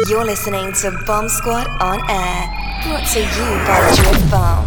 You're listening to Bomb Squad on Air, brought to you by Drip Bomb.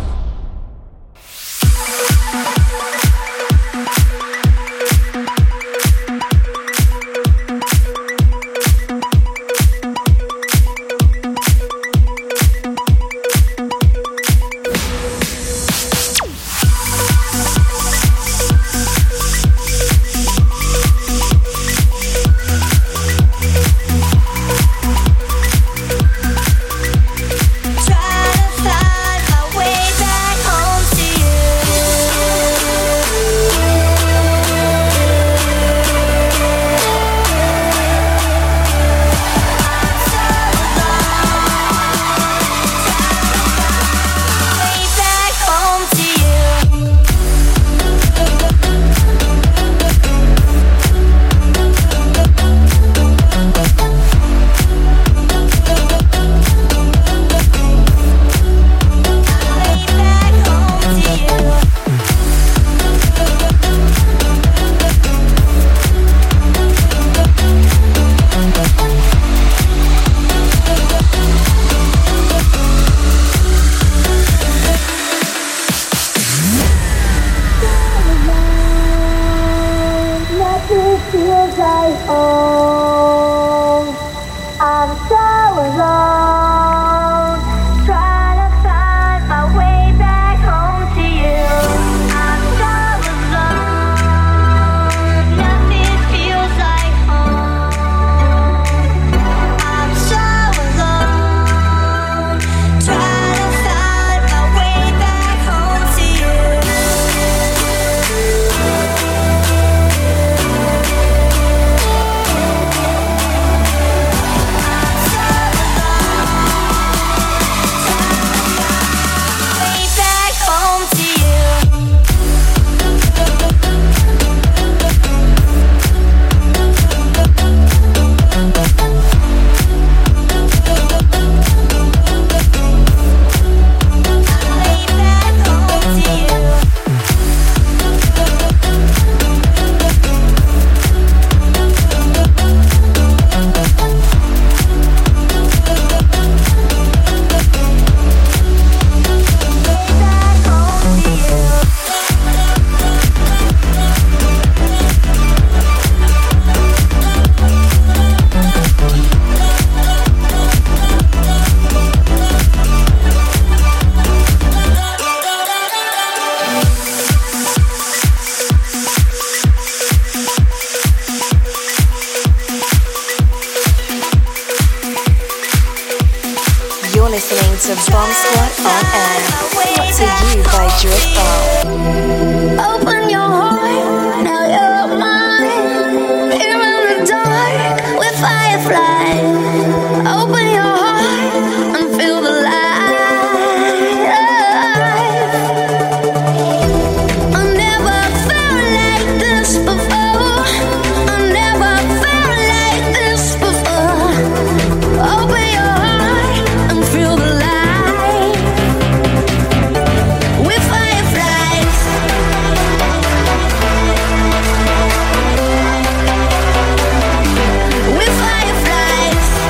Fireflies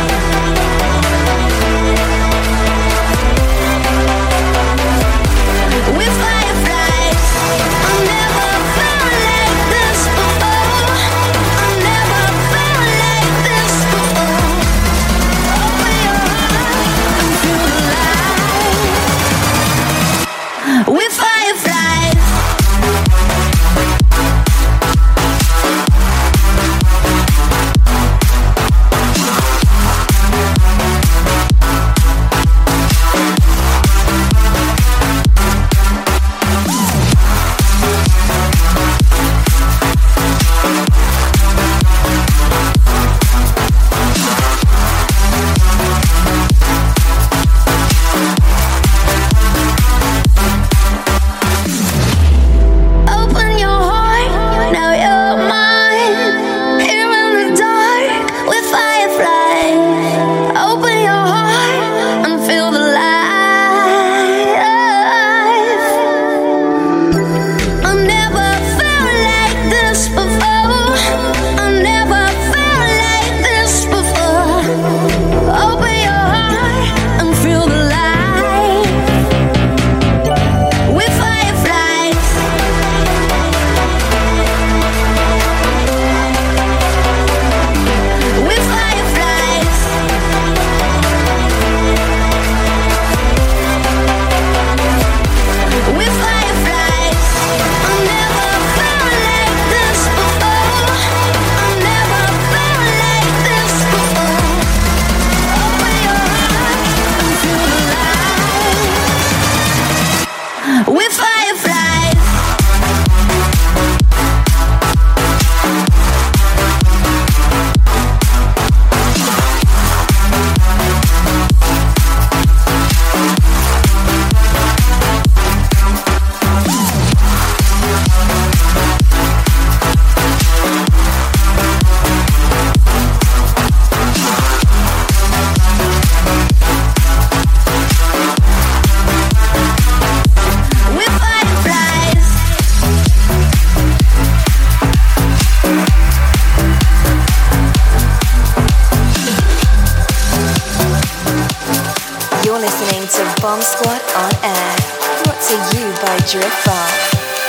listening to Bomb Squad on air, brought to you by Drift Bar.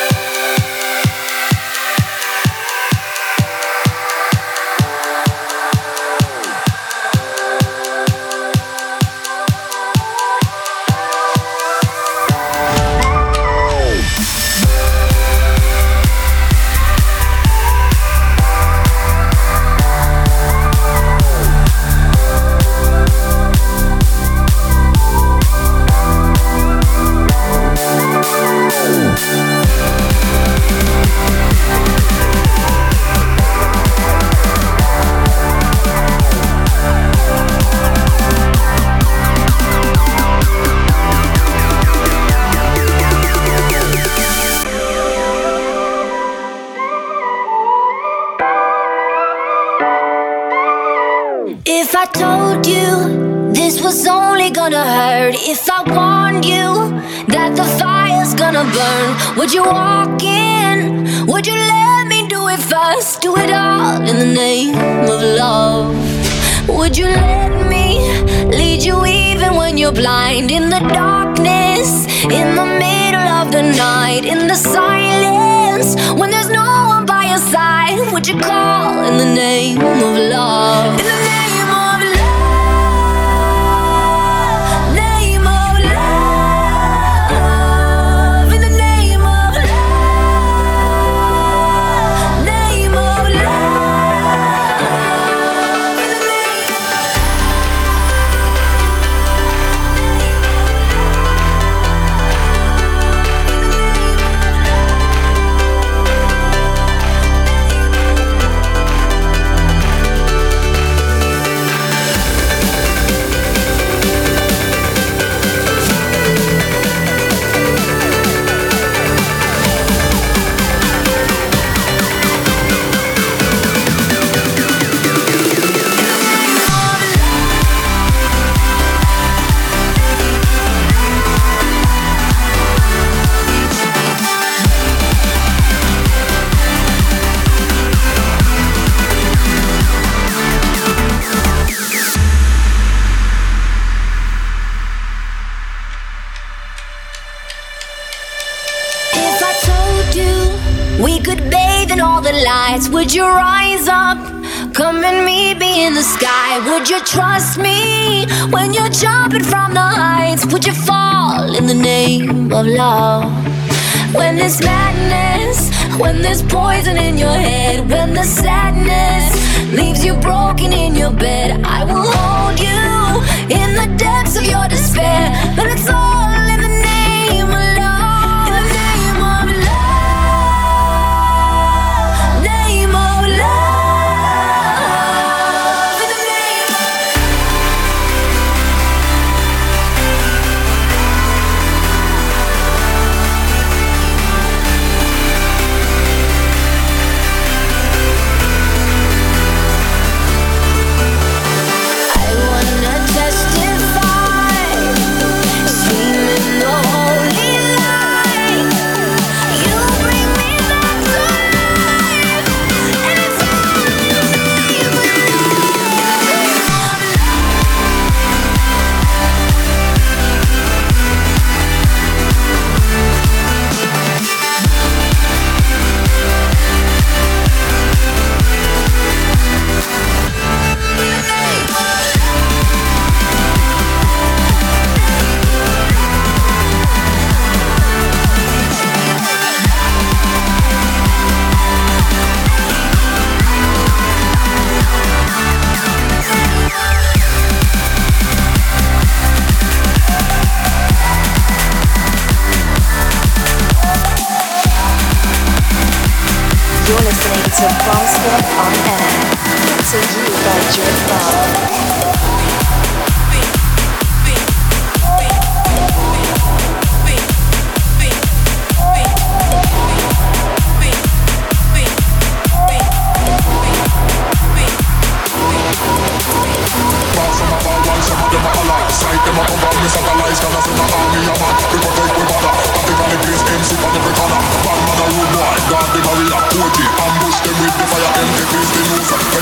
If I told you this was only gonna hurt, if I warned you that the fire's gonna burn, would you walk in? Would you let me do it first? Do it all in the name of love. Would you let me lead you even when you're blind? In the darkness, in the middle of the night, in the silence, when there's no one by your side, would you call in the name of love? In the name we could bathe in all the lights. Would you rise up? Come and meet me in the sky. Would you trust me when you're jumping from the heights? Would you fall in the name of love? When there's madness, when there's poison in your head, when the sadness leaves you broken in your bed, I will hold you in the depths of your despair. But it's all in the name of love. In the name of love. Name of love. In the name of I wanna testify, swim in the holy light. You bring me back to life, and it's all in the name of You're listening to Bomb Squad on air, brought to you by Drift Bar.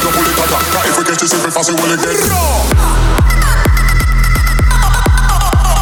Fácil, huele que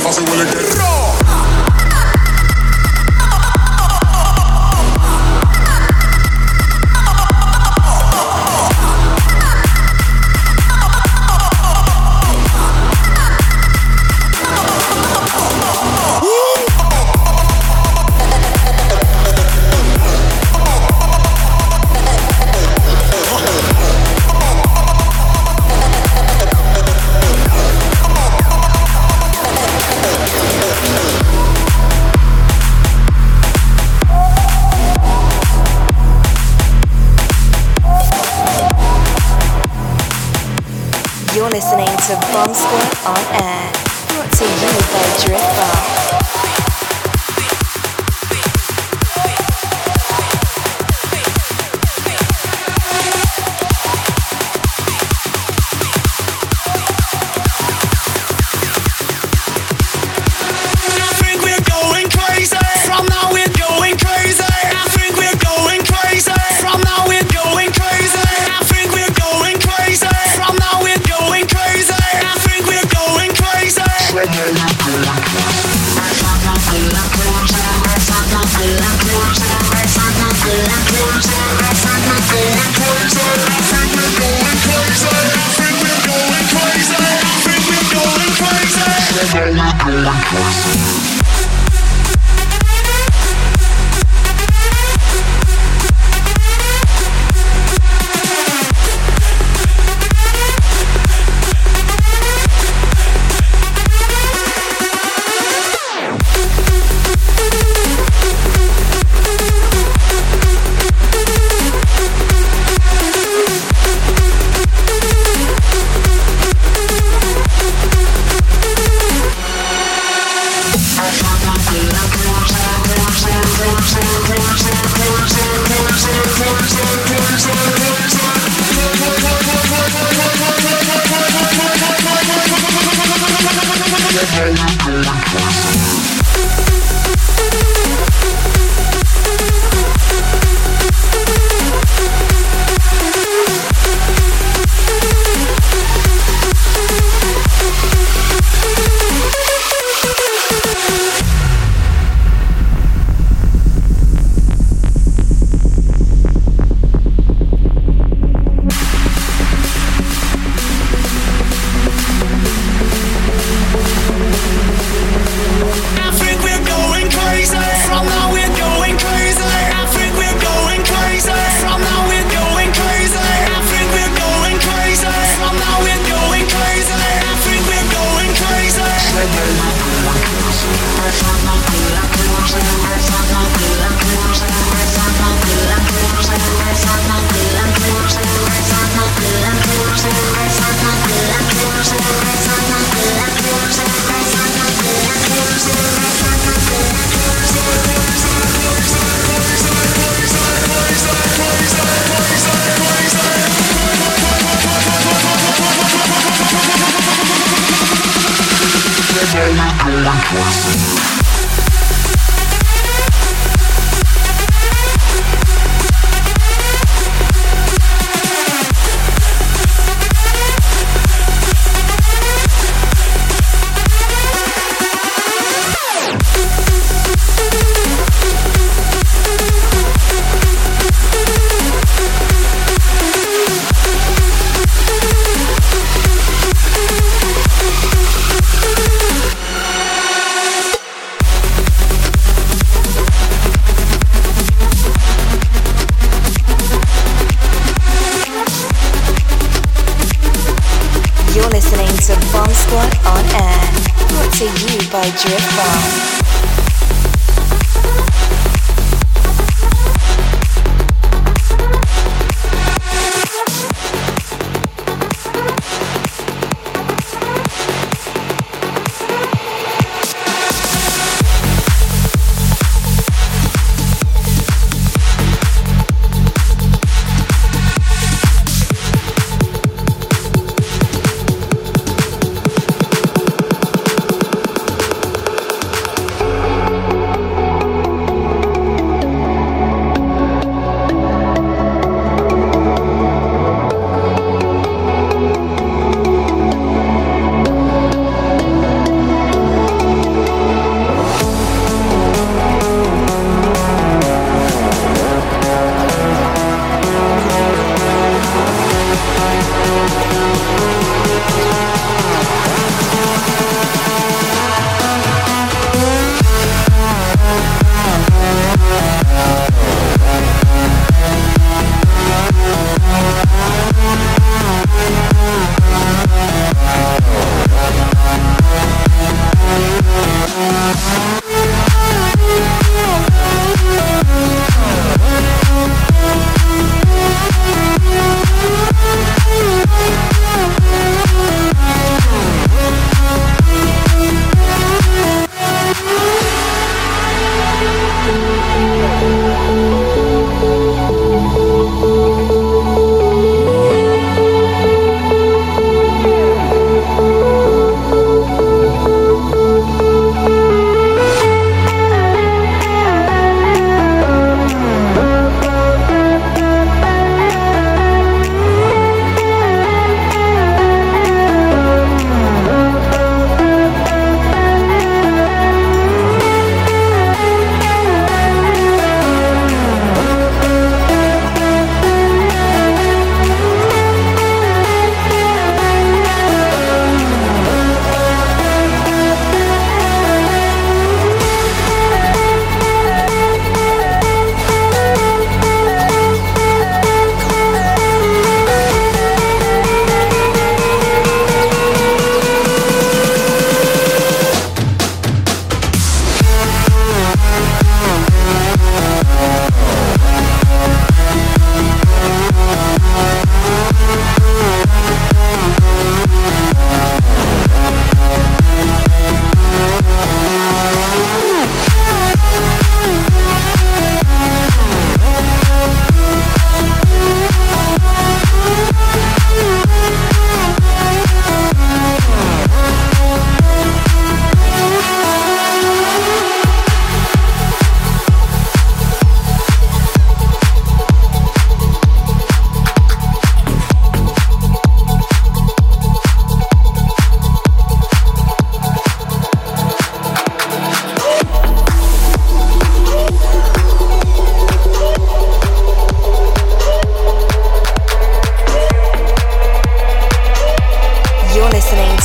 Cause it will get raw. You're listening to Bomb Squad on Air, brought to you by Driftbar. By Driftbar.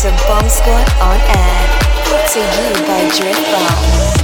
to Bomb Squad on air. Brought to you by Driftbound.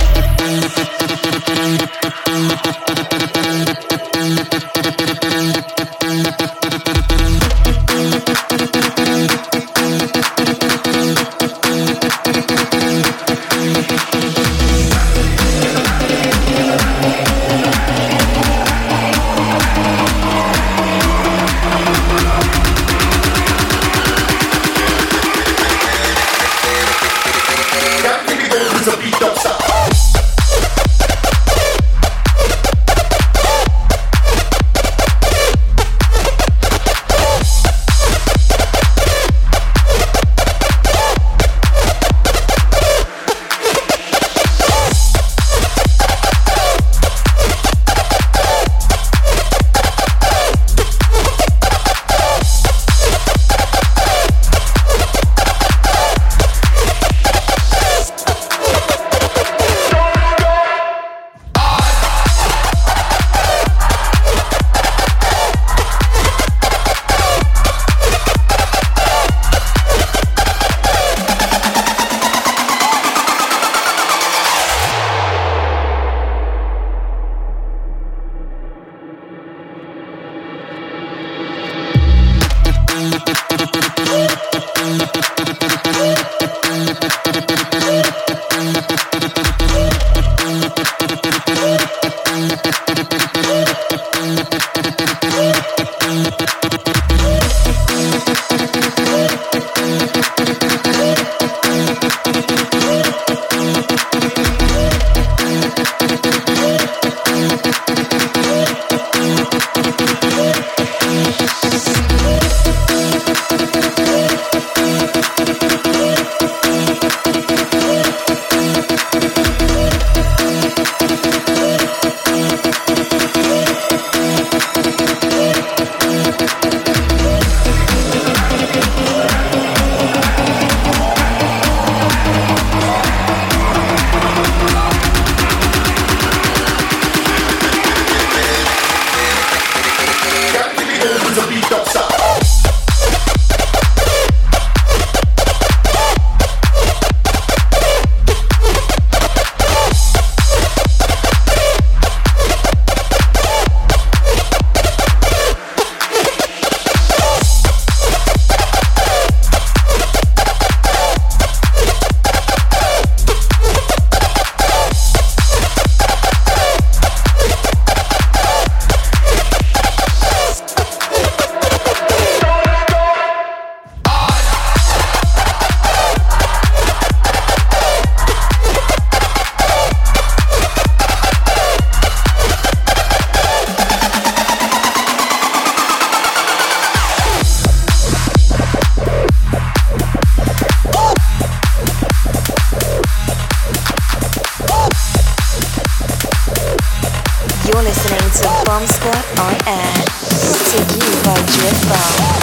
You're listening to Bomb Squad on air. Brought to you by Driftbound.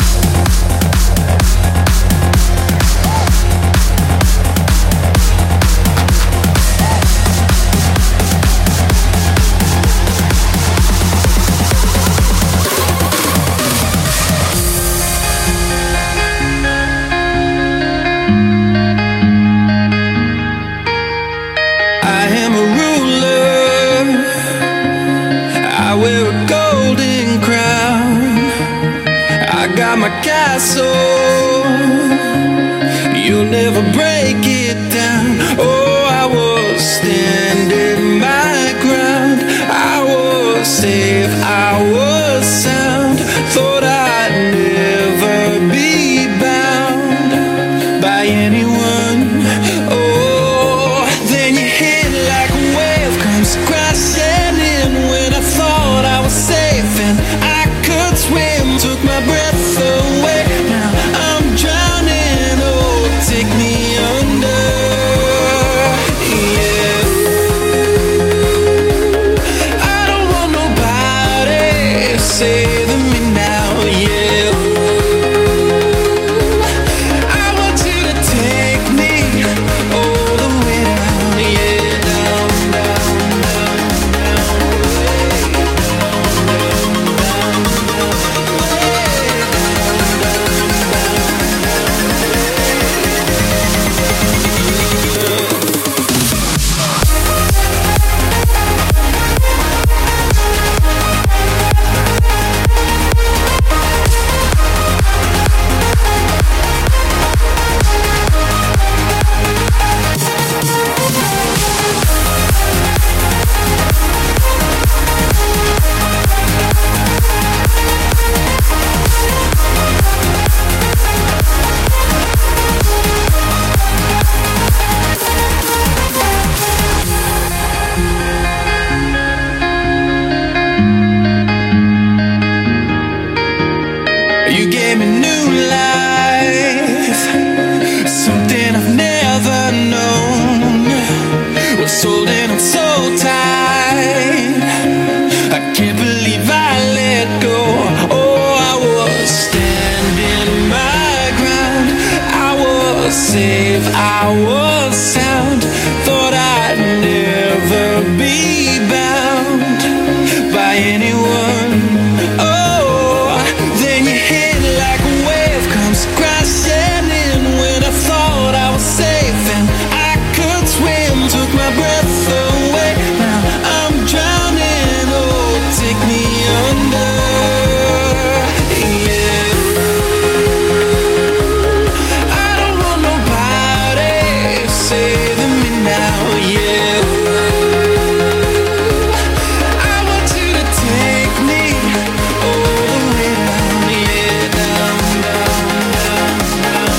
Castle, you'll never break it down. Oh, I was standing my ground. I was safe, I was sound. Thought I'd never be bound by anyone. Oh, then you hit like a wave comes crashing in. When I thought I was safe and I could swim, took my breath away. Now I'm drowning. Oh, take me was safe, I was sound. Thought I'd never be bound by anyone. Oh, then you hit like a wave comes crashing in. When I thought I was safe and I could swim, took my breath away. Now I'm drowning. Oh, take me under. Yeah. I don't want nobody saving me now. Yeah. I want you to take me all the way down. Yeah, down, down, down,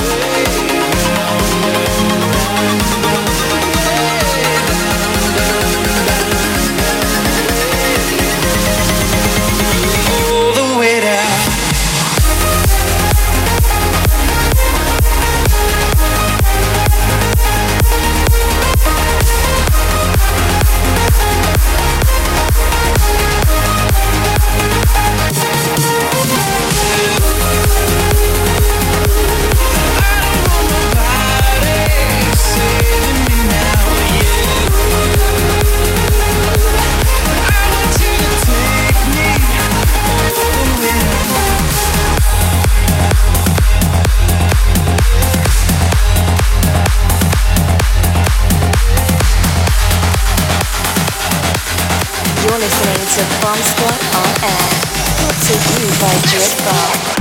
all the way down. You're listening to Bomb Squad on air. Brought to you by Drip Bar.